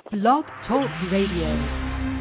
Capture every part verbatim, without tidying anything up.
Blog Talk Radio.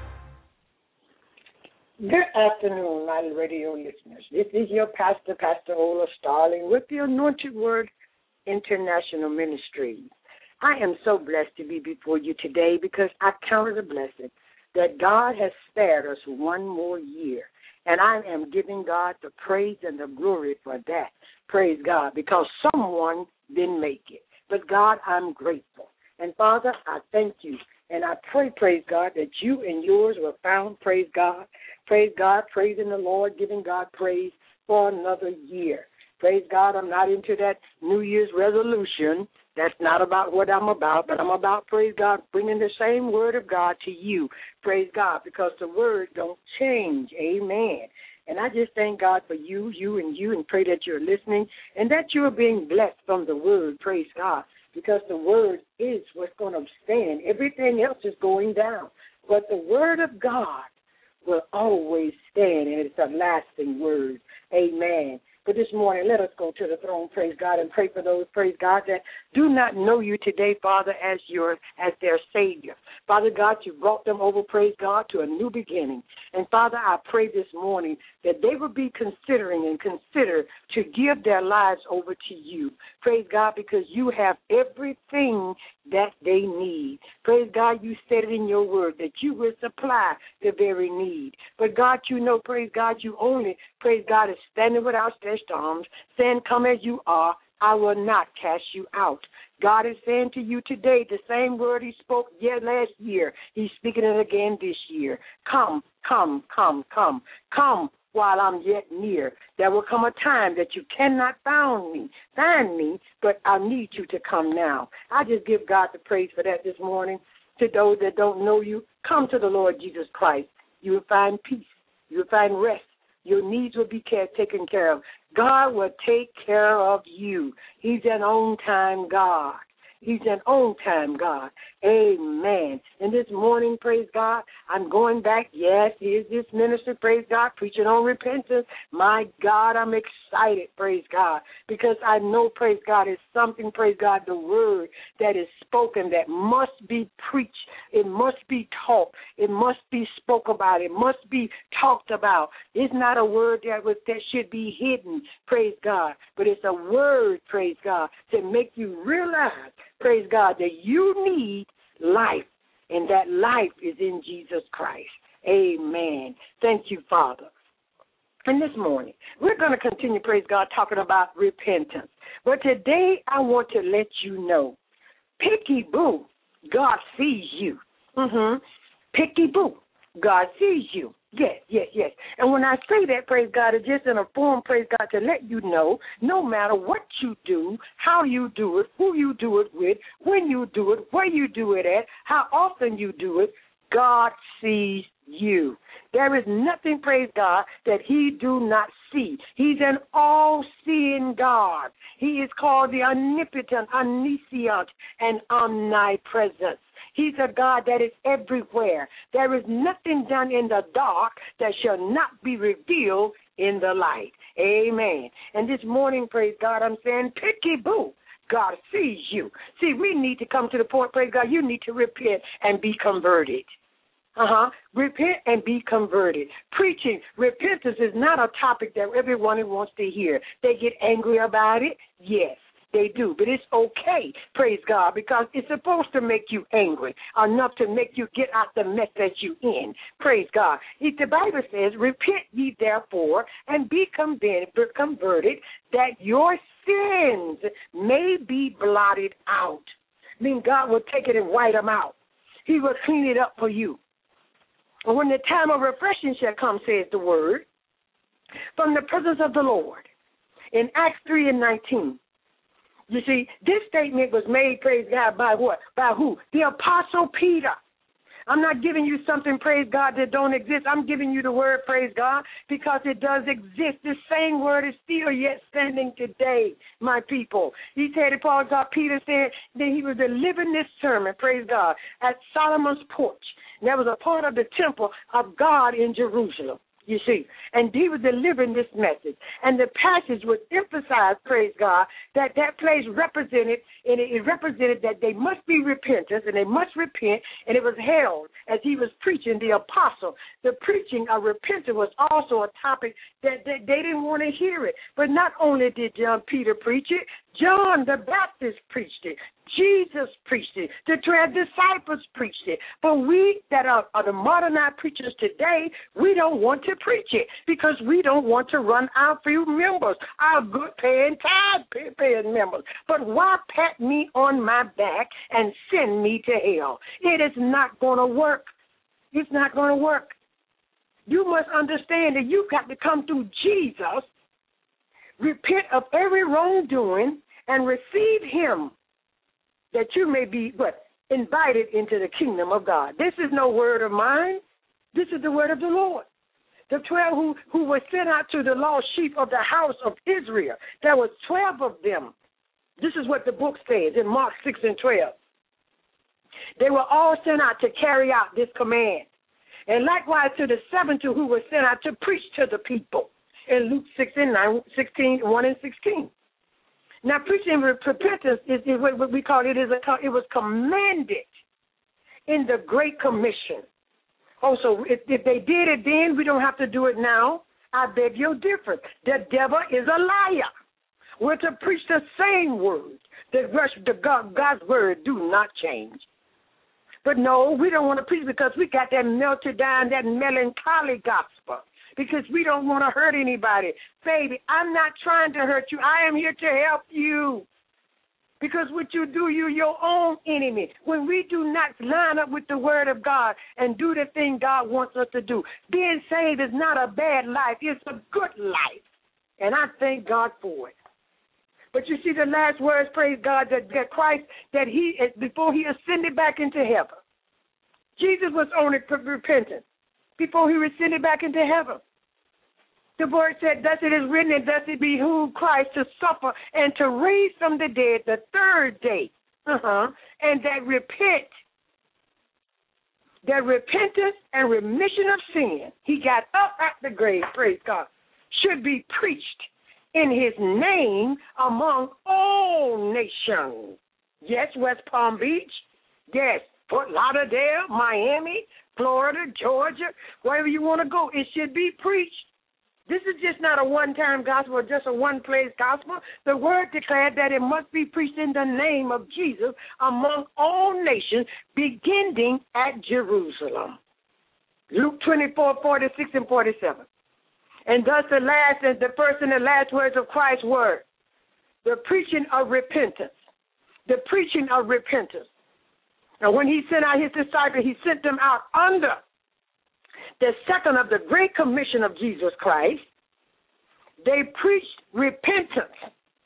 Good afternoon, my radio listeners. This is your pastor, Pastor Ola Starling, with the Anointed Word International Ministry. I am so blessed to be before you today because I count it a blessing that God has spared us one more year. And I am giving God the praise and the glory for that. Praise God, because someone didn't make it. But God, I'm grateful. And Father, I thank you. And I pray, praise God, that you and yours were found, praise God. Praise God, praising the Lord, giving God praise for another year. Praise God, I'm not into that New Year's resolution. That's not about what I'm about, but I'm about, praise God, bringing the same word of God to you. Praise God, because the word don't change. Amen. And I just thank God for you, you, and you, and pray that you're listening and that you're being blessed from the word. Praise God, because the word is what's going to stand. Everything else is going down. But the word of God will always stand, and it's a lasting word. Amen. But this morning, let us go to the throne, praise God, and pray for those, praise God, that do not know you today, Father, as your as their Savior. Father God, you brought them over, praise God, to a new beginning. And, Father, I pray this morning that they will be considering and consider to give their lives over to you. Praise God, because you have everything that they need. Praise God, you said it in your word that you will supply the very need. But, God, you know, praise God, you only, praise God, is standing with outstretched arms, saying, come as you are, I will not cast you out. God is saying to you today the same word he spoke yeah, last year. He's speaking it again this year. Come, come, come, come, come while I'm yet near. There will come a time that you cannot find me, find me, but I need you to come now. I just give God the praise for that this morning. To those that don't know you, come to the Lord Jesus Christ. You will find peace. You will find rest. Your needs will be care, taken care of. God will take care of you. He's an on-time God. He's an on-time God. Amen. And this morning, praise God, I'm going back. Yes, he is this minister, praise God, preaching on repentance. My God, I'm excited, praise God, because I know, praise God, is something, praise God, the word that is spoken that must be preached. It must be taught. It must be spoke about. It must be talked about. It's not a word that, was, that should be hidden, praise God, but it's a word, praise God, to make you realize, praise God, that you need life, and that life is in Jesus Christ. Amen. Thank you, Father. And this morning, we're going to continue, praise God, talking about repentance. But today, I want to let you know, picky boo, God sees you. Mm-hmm. Picky boo, God sees you. Yes, yes, yes. And when I say that, praise God, it's just in a form, praise God, to let you know, no matter what you do, how you do it, who you do it with, when you do it, where you do it at, how often you do it, God sees you. There is nothing, praise God, that he do not see. He's an all-seeing God. He is called the omnipotent, omniscient, and omnipresent. He's a God that is everywhere. There is nothing done in the dark that shall not be revealed in the light. Amen. And this morning, praise God, I'm saying, picky boo, God sees you. See, we need to come to the point, praise God, you need to repent and be converted. Uh-huh. Repent and be converted. Preaching, repentance is not a topic that everyone wants to hear. They get angry about it, yes. They do, but it's okay, praise God, because it's supposed to make you angry, enough to make you get out the mess that you in, praise God. If the Bible says, repent ye therefore and be converted, that your sins may be blotted out. I mean, God will take it and white them out. He will clean it up for you. And when the time of refreshing shall come, says the word, from the presence of the Lord, in Acts three and nineteen, you see, this statement was made, praise God, by what? By who? The Apostle Peter. I'm not giving you something, praise God, that don't exist. I'm giving you the word, praise God, because it does exist. This same word is still yet standing today, my people. He said, Paul God, Peter said that he was delivering this sermon, praise God, at Solomon's porch. And that was a part of the temple of God in Jerusalem. You see, and he was delivering this message. And the passage would emphasize, praise God, that that place represented, and it represented that they must be repentance, and they must repent, and it was held as he was preaching, the apostle. The preaching of repentance was also a topic that, that they didn't want to hear it. But not only did John Peter preach it, John the Baptist preached it. Jesus preached it. The twelve disciples preached it. But we that are, are the modernized preachers today, we don't want to preach it because we don't want to run our few members, our good paying, tithe paying members. But why pat me on my back and send me to hell? It is not going to work. It's not going to work. You must understand that you've got to come through Jesus, repent of every wrongdoing, and receive him, that you may be what? Invited into the kingdom of God. This is no word of mine. This is the word of the Lord. The twelve who, who were sent out to the lost sheep of the house of Israel, there was twelve of them. This is what the book says in Mark six and twelve. They were all sent out to carry out this command. And likewise to the seventy who were sent out to preach to the people in Luke six and nine, sixteen, one and sixteen. Now, preaching repentance is, is what we call it. Is a, it was commanded in the Great Commission. Oh, so if, if they did it then, we don't have to do it now. I beg your difference. The devil is a liar. We're to preach the same word. The, the God, God's word do not change. But no, we don't want to preach because we got that melted down, that melancholy gospel. Because we don't want to hurt anybody. Baby, I'm not trying to hurt you. I am here to help you. Because what you do, you're your own enemy. When we do not line up with the word of God and do the thing God wants us to do, being saved is not a bad life. It's a good life. And I thank God for it. But you see the last words, praise God, that, that Christ, that he, before he ascended back into heaven, Jesus was only repentant before he ascended back into heaven. The word said, thus it is written, and thus it behooved Christ to suffer and to raise from the dead the third day. Uh-huh. And that repent, that repentance and remission of sin, he got up at the grave, praise God, should be preached in his name among all nations. Yes, West Palm Beach. Yes, Fort Lauderdale, Miami, Florida, Georgia, wherever you want to go, it should be preached. This is just not a one-time gospel or just a one-place gospel. The word declared that it must be preached in the name of Jesus among all nations, beginning at Jerusalem. Luke twenty-four, forty-six and forty-seven. And thus the last and the first and the last words of Christ's word, the preaching of repentance, the preaching of repentance. And when he sent out his disciples, he sent them out under the second of the Great Commission of Jesus Christ. They preached repentance.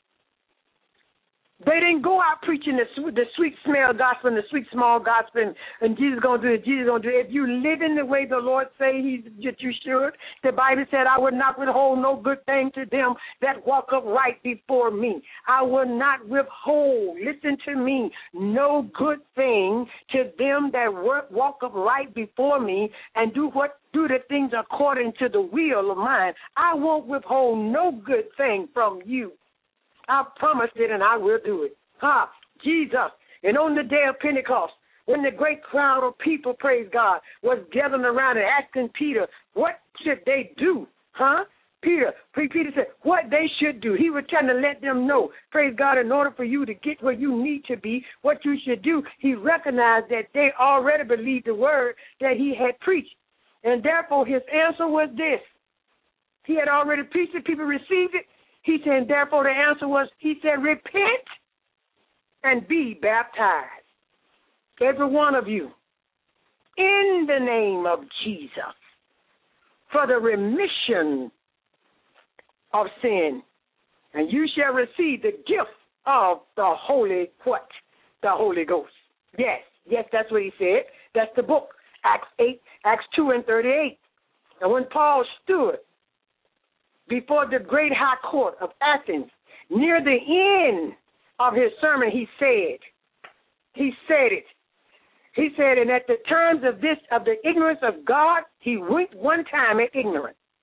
They didn't go out preaching the, the sweet smell gospel and the sweet small gospel and, and Jesus going to do it, Jesus going to do it. If you live in the way the Lord say he, that you should, the Bible said, I will not withhold no good thing to them that walk upright before me. I will not withhold, listen to me, no good thing to them that work, walk upright before me and do what do the things according to the will of mine. I won't withhold no good thing from you. I promised it, and I will do it. Ha, Jesus. And on the day of Pentecost, when the great crowd of people, praise God, was gathering around and asking Peter, what should they do? Huh? Peter, Peter said, what they should do. He was trying to let them know, praise God, in order for you to get where you need to be, what you should do. He recognized that they already believed the word that he had preached. And therefore, his answer was this. He had already preached it. People received it. He said, therefore, the answer was, he said, repent and be baptized, every one of you, in the name of Jesus, for the remission of sin, and you shall receive the gift of the Holy, what? The Holy Ghost. Yes, yes, that's what he said. That's the book, Acts eight, Acts two and thirty-eight. And when Paul stood before the great high court of Athens, near the end of his sermon, he said, he said it. He said, and at the terms of this, of the ignorance of God, he winked one time at ignorance.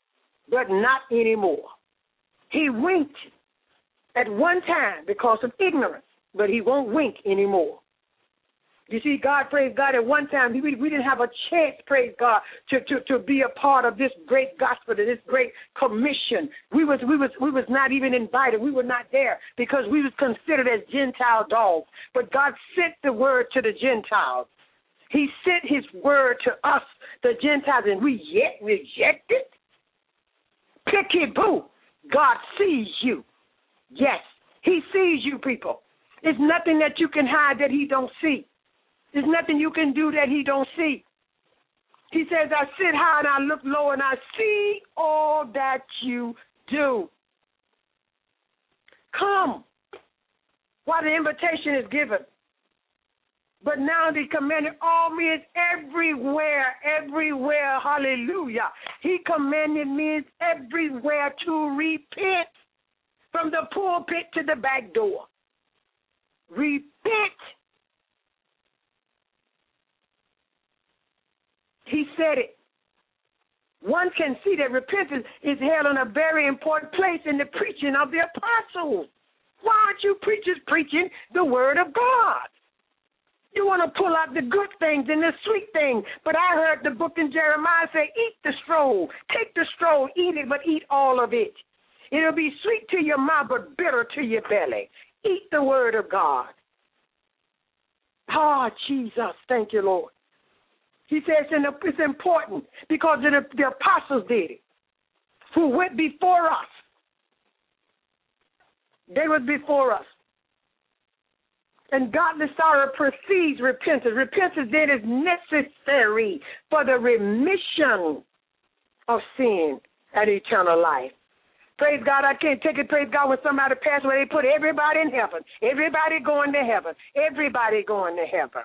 but not anymore. He winked at one time because of ignorance, but he won't wink anymore. You see, God, praise God, at one time, we, we didn't have a chance, praise God, to, to, to be a part of this great gospel, this great commission. We was, we, was, we was not even invited. We were not there because we was considered as Gentile dogs. But God sent the word to the Gentiles. He sent his word to us, the Gentiles, and we yet rejected. Picky boo. God sees you. Yes, he sees you, people. There's nothing that you can hide that he don't see. There's nothing you can do that he don't see. He says, I sit high and I look low and I see all that you do. Come while the invitation is given. But now the commanded all men everywhere, everywhere, hallelujah. He commanded men everywhere to repent, from the pulpit to the back door. Repent. He said it. One can see that repentance is held in a very important place in the preaching of the apostles. Why aren't you preachers preaching the word of God? You want to pull out the good things and the sweet things. But I heard the book in Jeremiah say, eat the stroll. Take the stroll, eat it, but eat all of it. It'll be sweet to your mouth, but bitter to your belly. Eat the word of God. Ah, oh, Jesus, thank you, Lord. He says it's important because the, the apostles did it, who went before us. They were before us. And godly sorrow precedes repentance. Repentance then is necessary for the remission of sin and eternal life. Praise God, I can't take it, praise God, when somebody passed away, they put everybody in heaven. Everybody going to heaven. Everybody going to heaven.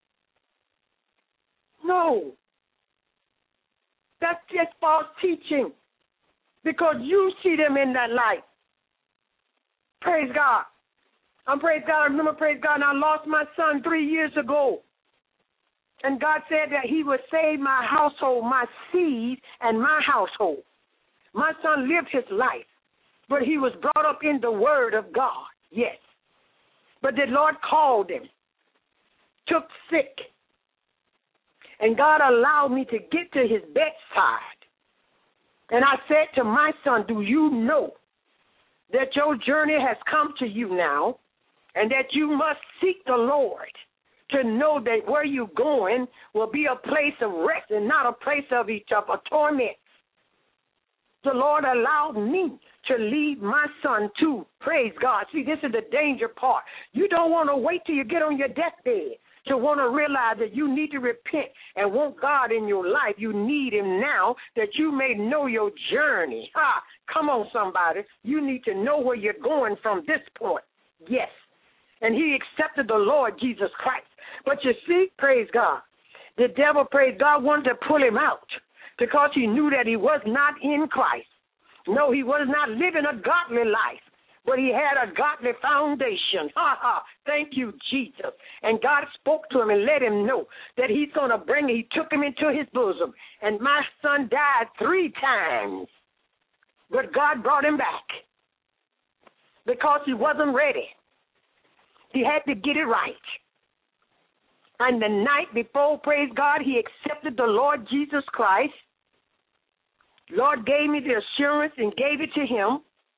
No. That's just false teaching because you see them in that light. Praise God. I'm praise God. I remember, praise God, and I lost my son three years ago. And God said that he would save my household, my seed, and my household. My son lived his life, but he was brought up in the word of God, yes. But the Lord called him, took sick, and God allowed me to get to his bedside. And I said to my son, do you know that your journey has come to you now and that you must seek the Lord to know that where you're going will be a place of rest and not a place of each other torment. The Lord allowed me to lead my son to, praise God. See, this is the danger part. You don't want to wait till you get on your deathbed to want to realize that you need to repent and want God in your life. You need him now that you may know your journey. Ah, come on, somebody. You need to know where you're going from this point. Yes. And he accepted the Lord Jesus Christ. But you see, praise God, the devil, praise God, wanted to pull him out because he knew that he was not in Christ. No, he was not living a godly life, but he had a godly foundation. Ha ha, thank you, Jesus. And God spoke to him and let him know that he's going to bring him. He took him into his bosom. And my son died three times, but God brought him back because he wasn't ready. He had to get it right. And the night before, praise God, he accepted the Lord Jesus Christ. Lord gave me the assurance and gave it to him.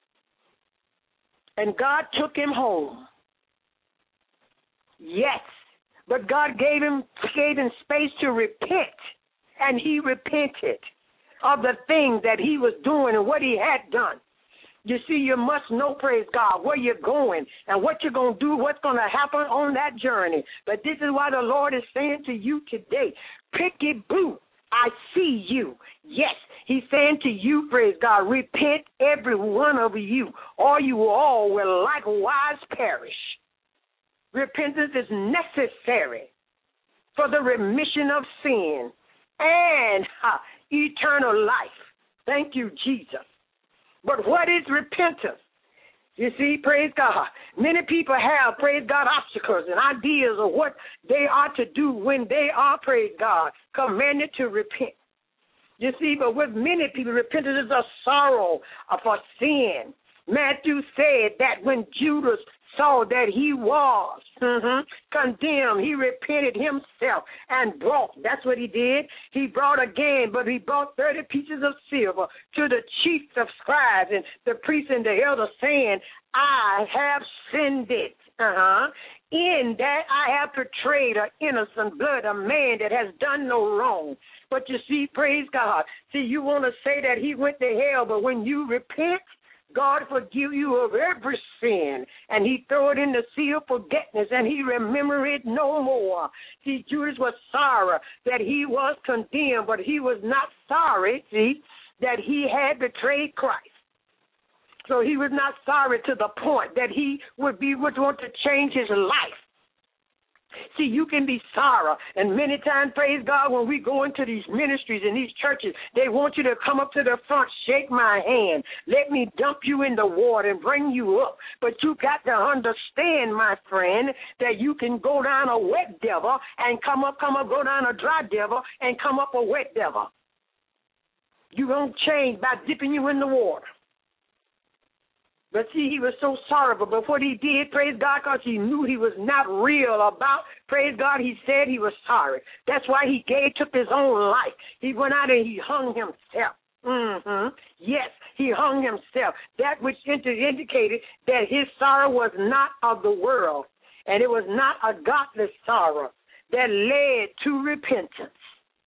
And God took him home. Yes, but God gave him, gave him space to repent. And he repented of the things that he was doing and what he had done. You see, you must know, praise God, where you're going and what you're going to do, what's going to happen on that journey. But this is why the Lord is saying to you today, picky boo, I see you. Yes, he's saying to you, praise God, repent every one of you, or you all will likewise perish. Repentance is necessary for the remission of sin and ha, eternal life. Thank you, Jesus. But what is repentance? You see, praise God. Many people have, praise God, obstacles and ideas of what they are to do when they are, praise God, commanded to repent. You see, but with many people, repentance is a sorrow for sin. Matthew said that when Judas saw that he was mm-hmm, condemned, he repented himself and brought, that's what he did. He brought again, but he brought thirty pieces of silver to the chiefs of scribes and the priests and the elders, saying, I have sinned it. Uh-huh. In that I have betrayed an innocent blood, a man that has done no wrong. But you see, praise God. See, you want to say that he went to hell, but when you repent, God forgive you of every sin, and he throw it in the sea of forgetfulness, and he remember it no more. See, Judas was sorry that he was condemned, but he was not sorry, see, that he had betrayed Christ. So he was not sorry to the point that he would be would want to change his life. See, you can be sorry, and many times, praise God, when we go into these ministries and these churches, they want you to come up to the front, shake my hand, let me dump you in the water and bring you up. But you got to understand, my friend, that you can go down a wet devil and come up, come up, go down a dry devil and come up a wet devil. You won't change by dipping you in the water. But see, he was so sorry, but what he did, praise God, because he knew he was not real about, praise God, he said he was sorry. That's why he gave, took his own life. He went out and he hung himself. Mm-hmm. Yes, he hung himself. That which indicated that his sorrow was not of the world, and it was not a godless sorrow that led to repentance.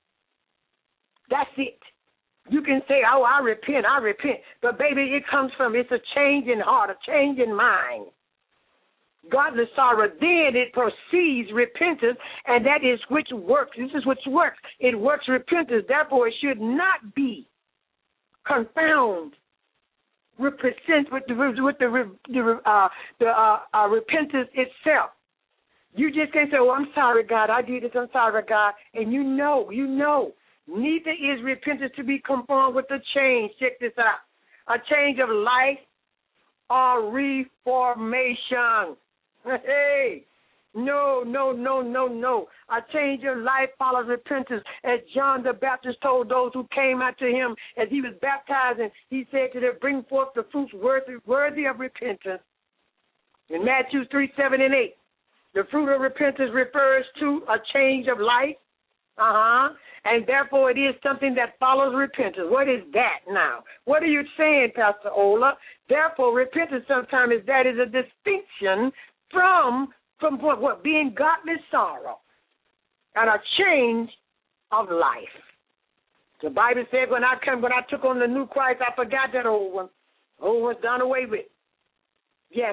That's it. You can say, oh, I repent, I repent. But, baby, it comes from, it's a change in heart, a change in mind. Godly sorrow, then it proceeds repentance, and that is which works. This is which works. It works repentance. Therefore, it should not be confounded with with the, with the, the, uh, the uh, uh, repentance itself. You just can't say, oh, I'm sorry, God, I did this, I'm sorry, God. And you know, you know. Neither is repentance to be conformed with a change. Check this out. A change of life or reformation. Hey, no, no, no, no, no. A change of life follows repentance. As John the Baptist told those who came after him as he was baptizing, he said to them, bring forth the fruits worthy, worthy of repentance. In Matthew three, seven, and eight, the fruit of repentance refers to a change of life. Uh-huh. And therefore it is something that follows repentance. What is that now? What are you saying, Pastor Ola? Therefore, repentance sometimes is that is a distinction from, from what, what? Being godly sorrow and a change of life. The Bible said when I come, when I took on the new Christ, I forgot that old one. Old one's done away with. Yes.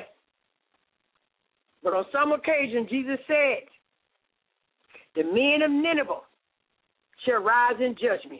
But on some occasion, Jesus said, the men of Nineveh shall rise in judgment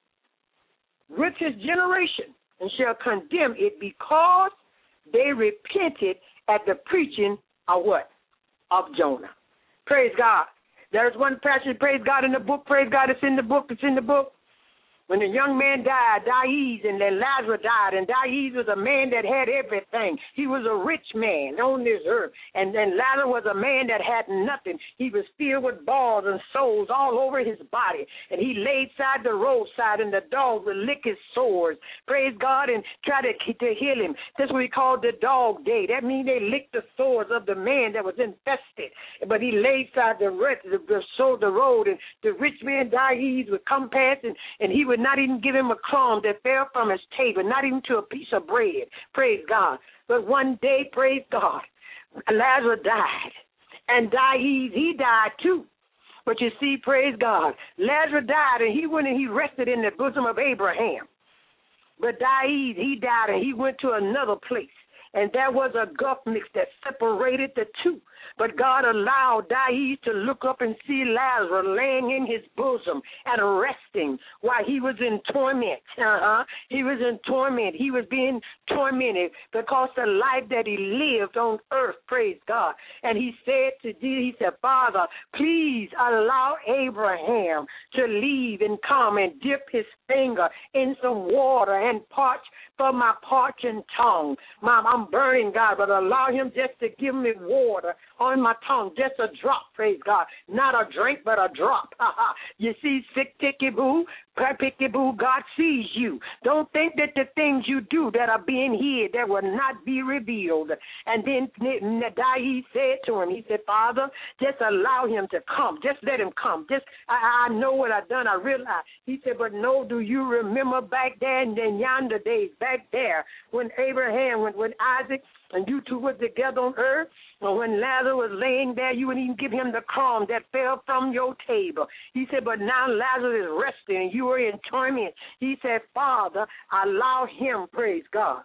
with his generation and shall condemn it because they repented at the preaching of what? Of Jonah. Praise God. There's one passage, praise God, in the book, praise God, it's in the book, it's in the book. When the young man died, Dies, and then Lazarus died, and Dies was a man that had everything. He was a rich man on this earth, and then Lazarus was a man that had nothing. He was filled with balls and soles all over his body, and he laid side the roadside, and the dogs would lick his sores, praise God, and try to, to heal him. That's what we call the dog day. That means they licked the sores of the man that was infested, but he laid side the, the, the, the, the road, and the rich man Dies would come past, and, and he would not even give him a crumb that fell from his table, not even to a piece of bread. Praise God. But one day, praise God, Lazarus died. And Dies, he died too. But you see, praise God, Lazarus died, and he went and he rested in the bosom of Abraham. But Dies, he died, and he went to another place. And there was a gulf mix that separated the two. But God allowed Dies to look up and see Lazarus laying in his bosom and resting while he was in torment. Uh-huh. He was in torment. He was being tormented because the life that he lived on earth, praise God. And he said to Jesus, he said, Father, please allow Abraham to leave and come and dip his finger in some water and parch for my parching tongue. Mom, I'm burning, God, but allow him just to give me water on my tongue, just a drop, praise God. Not a drink, but a drop. You see, sick ticky boo, Peekaboo, God sees you. Don't think that the things you do that are being hid, that will not be revealed. And then he said to him, he said, Father, just allow him to come. Just let him come. Just I, I know what I've done. I realize. He said, but no, do you remember back there in the yonder days, back there, when Abraham, when, when Isaac, and you two were together on earth? Well, when Lazarus was laying there, you wouldn't even give him the crumb that fell from your table. He said, but now Lazarus is resting, and you are in torment. He said, Father, allow him, praise God,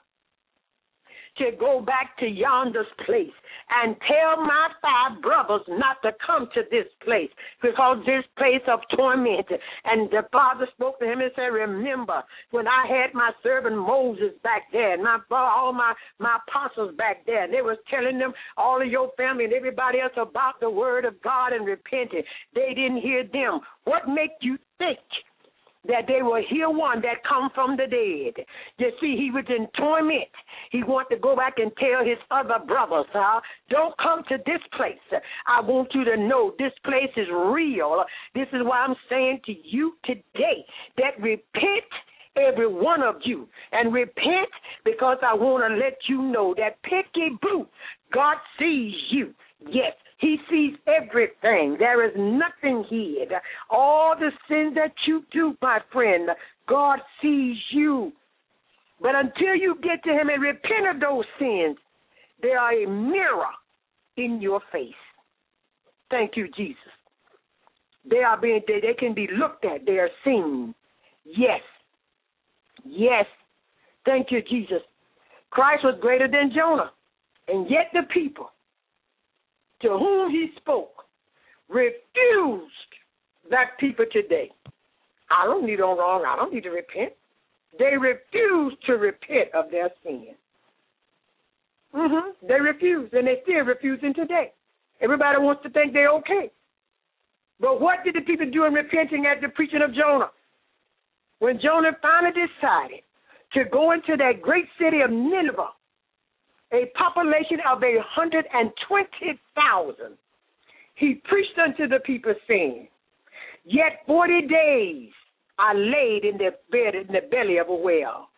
to go back to yonder's place and tell my five brothers not to come to this place, because this place of torment. And the Father spoke to him and said, remember when I had my servant Moses back there, and my all my, my apostles back there, and they was telling them, all of your family and everybody else, about the word of God and repenting. They didn't hear them. What make you think that they will hear one that come from the dead? You see, he was in torment. He wanted to go back and tell his other brothers, huh? Don't come to this place. I want you to know this place is real. This is why I'm saying to you today that repent, every one of you, and repent, because I want to let you know that peekaboo, God sees you. Yes, he sees everything. There is nothing hid. All the sins that you do, my friend, God sees you. But until you get to him and repent of those sins, they are a mirror in your face. Thank you, Jesus. They are being, they, they can be looked at. They are seen. Yes. Yes. Thank you, Jesus. Christ was greater than Jonah. And yet the people to whom he spoke refused that people today. I don't need no wrong. I don't need to repent. They refuse to repent of their sin. Mm-hmm. They refuse, and they still refusing today. Everybody wants to think they're okay. But what did the people do in repenting at the preaching of Jonah? When Jonah finally decided to go into that great city of Nineveh, a population of one hundred twenty thousand, he preached unto the people, saying, yet forty days I laid in the bed in the belly of a whale,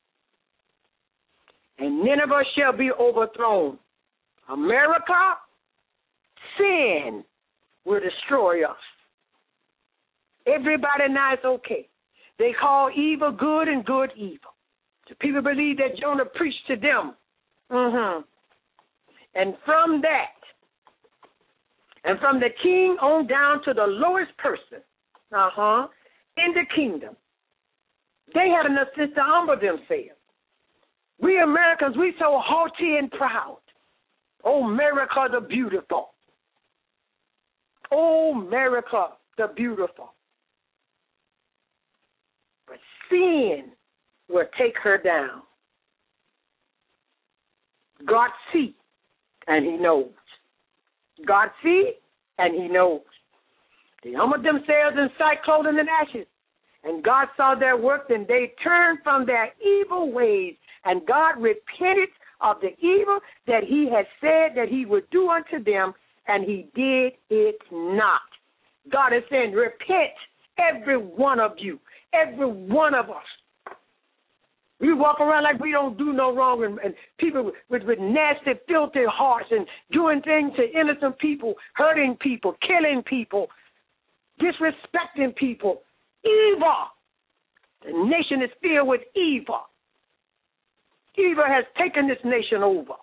and Nineveh shall be overthrown. America, sin will destroy us. Everybody now is okay. They call evil good and good evil. The people believe that Jonah preached to them. Mm-hmm. And from that, and from the king on down to the lowest person, uh-huh, in the kingdom, they had enough sense to humble themselves. We Americans, we so haughty and proud. Oh, America the beautiful. Oh, America the beautiful. But sin will take her down. God see, and he knows. God see, and he knows. They humbled themselves in sackcloth and ashes, and God saw their work, and they turned from their evil ways, and God repented of the evil that he had said that he would do unto them, and he did it not. God is saying, repent, every one of you, every one of us. We walk around like we don't do no wrong, and, and people with, with, with nasty, filthy hearts and doing things to innocent people, hurting people, killing people, disrespecting people. Evil. The nation is filled with evil. Evil has taken this nation over.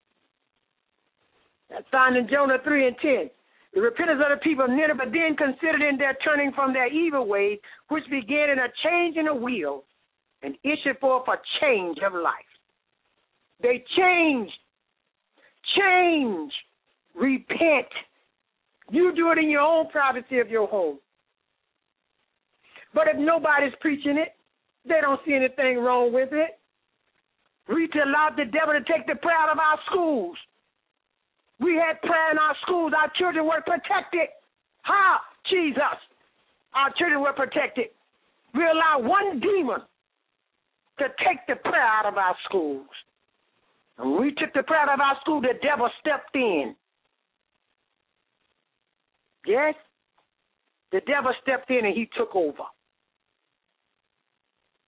That's found in Jonah three and ten. The repentance of the people of Nineveh then considered in their turning from their evil ways, which began in a change in the will, and issued forth a change of life. They changed. Change. Repent. You do it in your own privacy of your home. But if nobody's preaching it, they don't see anything wrong with it. We allowed the devil to take the prayer out of our schools. We had prayer in our schools. Our children were protected. How? Jesus. Our children were protected. We allowed one demon to take the prayer out of our schools. And when we took the prayer out of our school, the devil stepped in. Yes? The devil stepped in and he took over.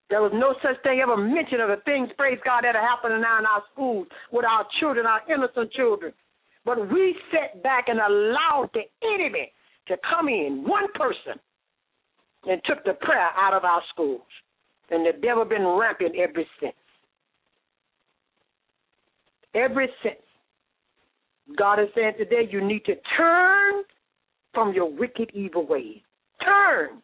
There was no such thing ever mentioned of the things, praise God, that are happening now in our schools with our children, our innocent children. But we sat back and allowed the enemy to come in, one person, and took the prayer out of our schools. And the devil been rampant ever since. Ever since. God is saying today you need to turn from your wicked, evil ways. Turn.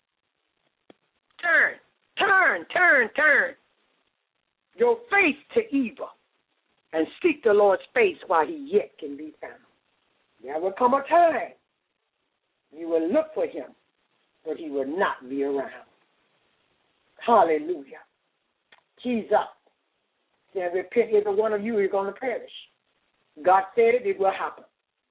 Turn. Turn, turn, turn your face to evil and seek the Lord's face while he yet can be found. There will come a time you will look for him, but he will not be around. Hallelujah. Jesus said, repent, every one of you is going to perish. God said it, it will happen.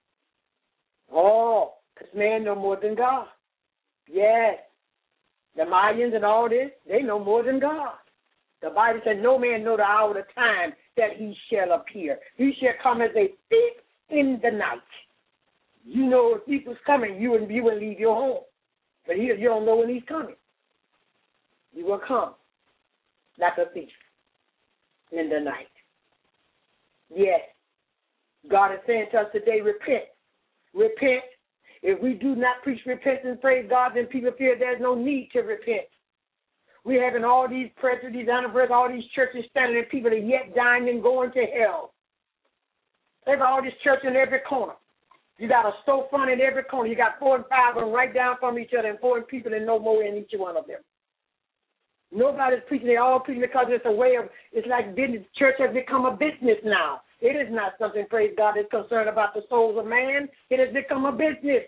Oh, because man know more than God. Yes. The Mayans and all this, they know more than God. The Bible said, no man know the hour or the time that he shall appear. He shall come as a thief in the night. You know if thief was coming, you wouldn't, you wouldn't leave your home. But he, you don't know when he's coming. He will come like a thief in the night. Yes, God is saying to us today, repent. Repent. If we do not preach repentance, praise God, then people feel there's no need to repent. We're having all these prayers, these anniversaries, all these churches standing, and people are yet dying and going to hell. There's all this church in every corner. You got a storefront in every corner. You got four and five of them right down from each other, and four people and no more in each one of them. Nobody's preaching. They all preaching because it's a way of, it's like business. Church has become a business now. It is not something, praise God, that's concerned about the souls of man. It has become a business.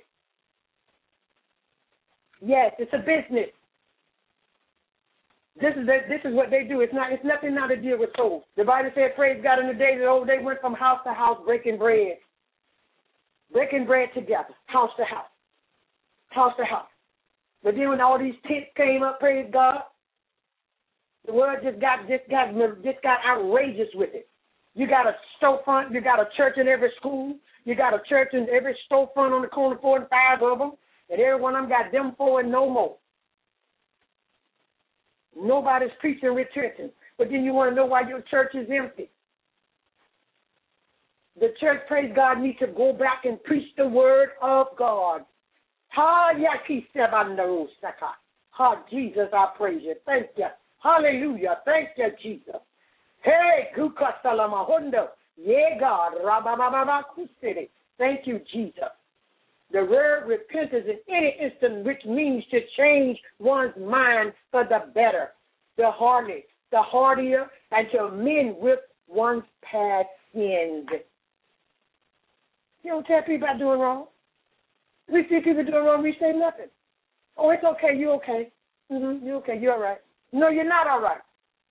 Yes, it's a business. This is the, this is what they do. It's not. It's nothing now to deal with souls. The Bible said, praise God, in the days of old, they went from house to house breaking bread. Breaking bread together, house to house. House to house. But then when all these tents came up, praise God, the word just got just got just got outrageous with it. You got a storefront, you got a church in every school, you got a church in every storefront on the corner, four and five of them, and every one of them got them four and no more. Nobody's preaching repentance. But then you want to know why your church is empty. The church, praise God, needs to go back and preach the word of God. Ha, Jesus, I praise you. Thank you. Hallelujah. Thank you, Jesus. Hey, Kukasalamahundo. Yeah, God. Rabababakusiri. Thank you, Jesus. The word repentance in any instant, which means to change one's mind for the better, the hardy, the hardier, and to amend with one's past sins. You don't tell people about doing wrong. We see people doing wrong, we say nothing. Oh, it's okay, you okay. Mm-hmm, you okay, you're all right. No, you're not all right.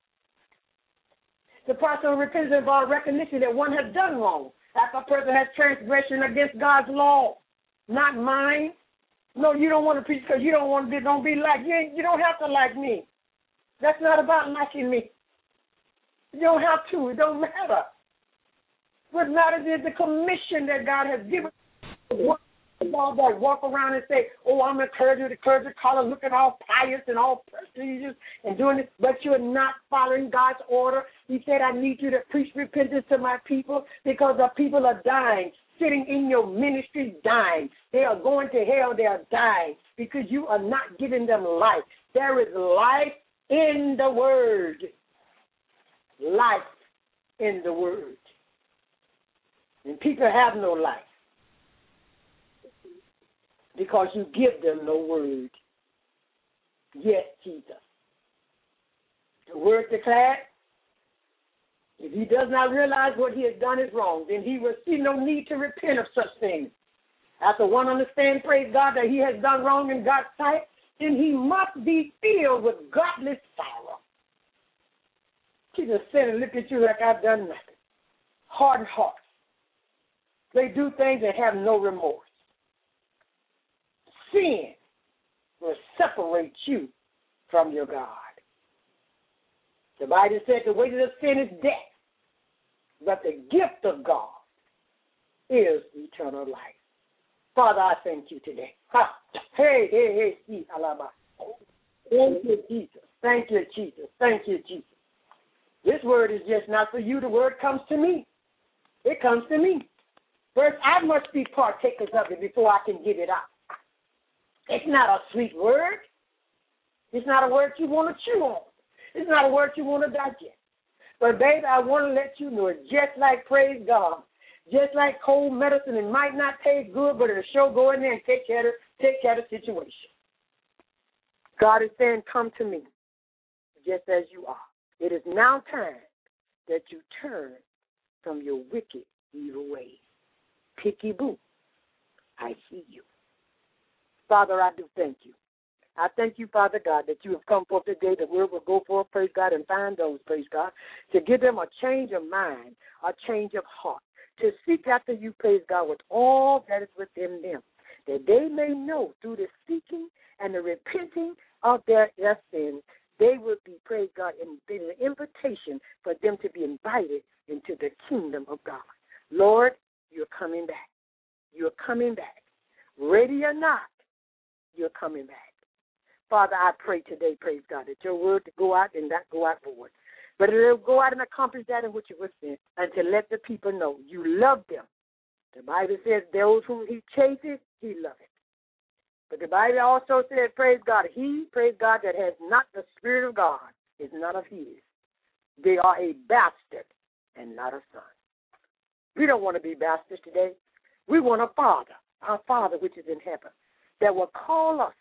The process of repentance involves recognition that one has done wrong. After a person has transgression against God's law, not mine. No, you don't want to preach because you don't want to be, don't be like, you, ain't, you don't have to like me. That's not about liking me. You don't have to. It don't matter. What matters is the commission that God has given. All that walk around and say, oh, I'm a clergy, the clergy collar, looking all pious and all prestigious and doing this, but you're not following God's order. He said, I need you to preach repentance to my people because the people are dying, sitting in your ministry dying. They are going to hell, they are dying because you are not giving them life. There is life in the word. Life in the word. And people have no life because you give them no word. Yes, Jesus. The word declared, if he does not realize what he has done is wrong, then he will see no need to repent of such things. After one understands, praise God, that he has done wrong in God's sight, then he must be filled with godly sorrow. Jesus said and look at you like I've done nothing. Hardened hearts. They do things and have no remorse. Sin will separate you from your God. The Bible said the wages of sin is death, but the gift of God is eternal life. Father, I thank you today. Ha. Hey, hey, hey, see, alaba. Thank you, Jesus. Thank you, Jesus. Thank you, Jesus. This word is just not for you. The word comes to me. It comes to me. First, I must be partakers of it before I can give it out. It's not a sweet word. It's not a word you want to chew on. It's not a word you want to digest. But, baby, I want to let you know it's just like, praise God, just like cold medicine. It might not taste good, but it'll sure go in there and take care of, take care of the situation. God is saying, come to me just as you are. It is now time that you turn from your wicked, evil ways. Picky-boo, I see you. Father, I do thank you. I thank you, Father God, that you have come forth today. The word will go forth, praise God, and find those, praise God, to give them a change of mind, a change of heart, to seek after you, praise God, with all that is within them, that they may know through the seeking and the repenting of their, their sins, they will be, praise God, in, in an invitation for them to be invited into the kingdom of God. Lord, you're coming back. You're coming back. Ready or not, you're coming back. Father, I pray today, praise God, that your word to go out and not go out void, but it will go out and accomplish that in which it was sent, and to let the people know you love them. The Bible says those whom he chases, he loveth. But the Bible also said, praise God, he, praise God, that has not the Spirit of God is none of his. They are a bastard and not a son. We don't want to be bastards today. We want a father, our Father which is in heaven, that will call us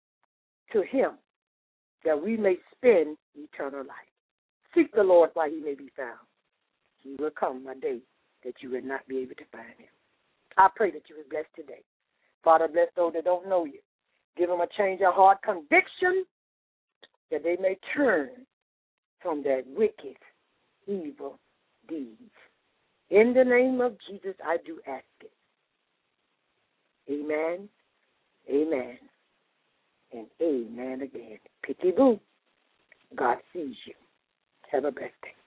to him, that we may spend eternal life. Seek the Lord while he may be found. He will come a day that you will not be able to find him. I pray that you will bless today. Father, bless those that don't know you. Give them a change of heart, conviction, that they may turn from their wicked, evil deeds. In the name of Jesus, I do ask it. Amen, amen, and amen again. Picky boo, God sees you. Have a blessed day.